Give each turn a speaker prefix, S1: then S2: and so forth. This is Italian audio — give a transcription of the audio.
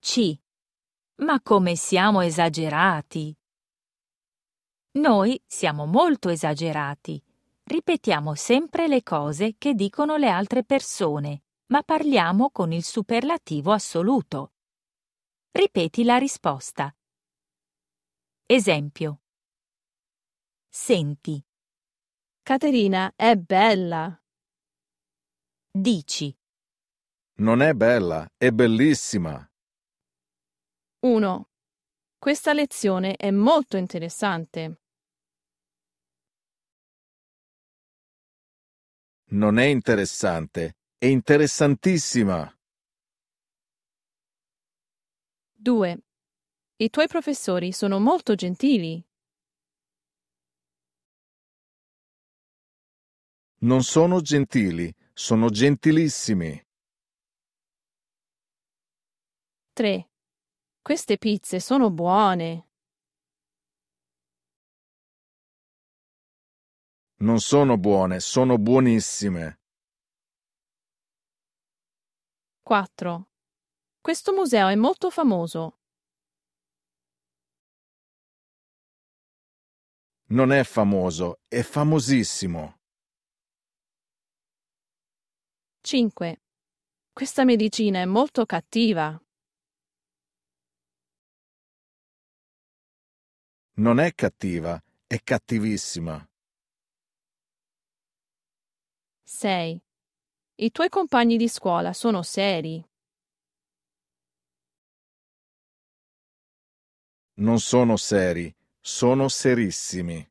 S1: C. Ma come siamo esagerati! Noi siamo molto esagerati. Ripetiamo sempre le cose che dicono le altre persone, ma parliamo con il superlativo assoluto. Ripeti la risposta. Esempio. Senti.
S2: Caterina è bella.
S1: Dici.
S3: Non è bella, è bellissima.
S2: 1. Questa lezione è molto interessante.
S3: Non è interessante, è interessantissima.
S2: 2. I tuoi professori sono molto gentili.
S3: Non sono gentili, sono gentilissimi.
S2: 3. Queste pizze sono buone.
S3: Non sono buone, sono buonissime.
S2: 4. Questo museo è molto famoso.
S3: Non è famoso, è famosissimo.
S2: 5. Questa medicina è molto cattiva.
S3: Non è cattiva, è cattivissima.
S2: 6. I tuoi compagni di scuola sono seri.
S3: Non sono seri, sono serissimi.